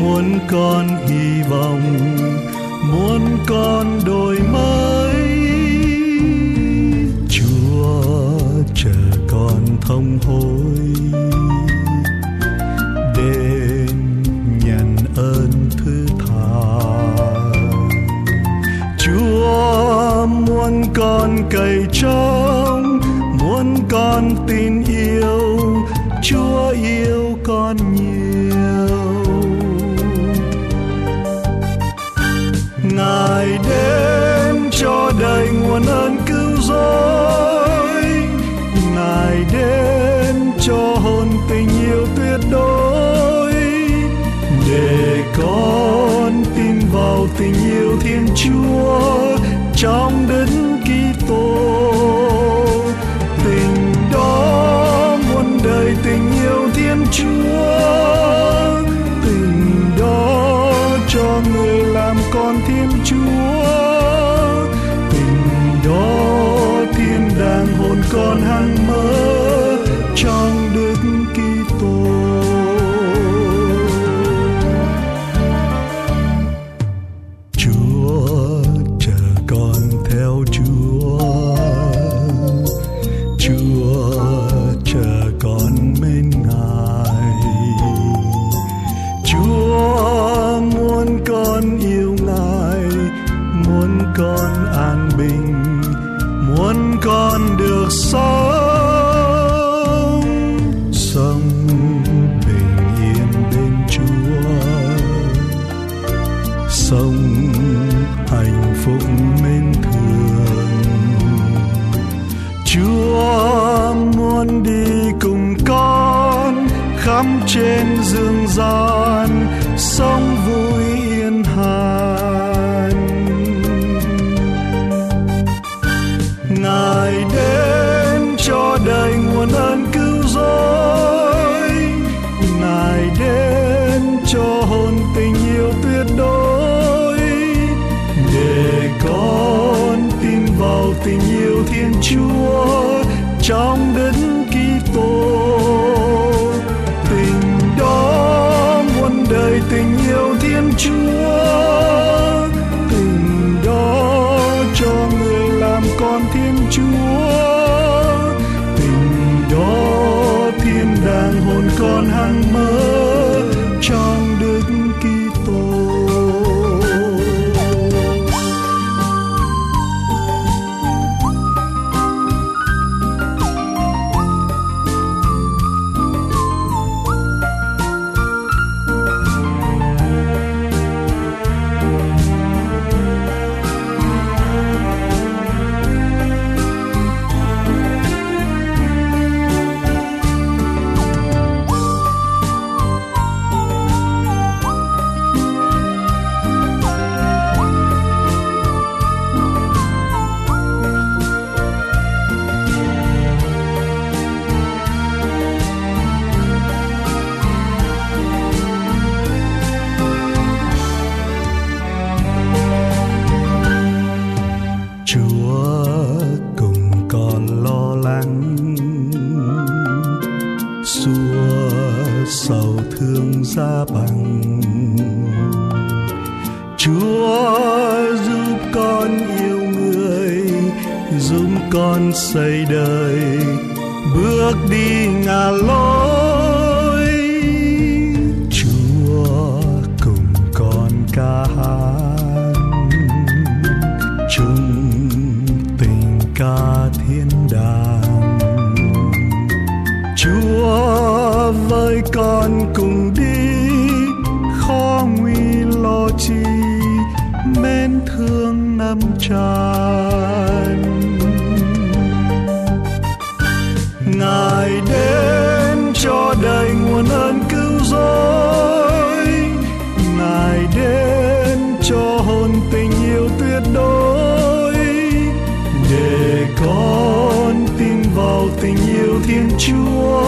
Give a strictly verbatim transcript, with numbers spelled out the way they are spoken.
muốn con hy vọng, muốn con đổi mới. Chúa chờ con thông hối đến nhận ơn thứ tha. Chúa muốn con cậy trông, muốn con tin yêu. Chúa yêu con nhiều. Ngài đến cho đầy nguồn ơn cứu rỗi, Ngài đến cho hồn tình yêu tuyệt đối, để con tin vào tình yêu Thiên Chúa trong Đức Kitô. Tình đó muôn đời tình yêu Thiên Chúa, tình đó cho người làm con Thiên Chúa, tình đó thiên đàng hồn con hằng mơ trong Đức Kitô. Chúa chờ con theo Chúa, Chúa chờ con mến Ngài. Chúa muốn con yêu Ngài, muốn con an bình, muốn con được sống, sống bình yên bên Chúa, sống hạnh phúc mến thương. Chúa muốn đi cùng con khắp trên dương gian, sống vui yên hàn. Ngài đến cho đầy nguồn ơn cứu rỗi, Ngài đến cho hồn tình yêu tuyệt đối, để con tin vào tình yêu Thiên Chúa trong Đức Kitô. Tình đó muôn đời tình yêu Thiên Chúa, tình đó cho người làm con Thiên Chúa, tình đó thiên đàng hồn con hằng mơ trong Đức Kitô. Xây đời bước đi ngả lối. Chúa cùng con ca hát chung tình ca thiên đàng. Chúa với con cùng đi, khó nguy lo chi, mến thương nắm tràn. Ngài đến cho đầy nguồn ơn cứu rỗi, Ngài đến cho hồn tình yêu tuyệt đối, để con tin vào tình yêu Thiên Chúa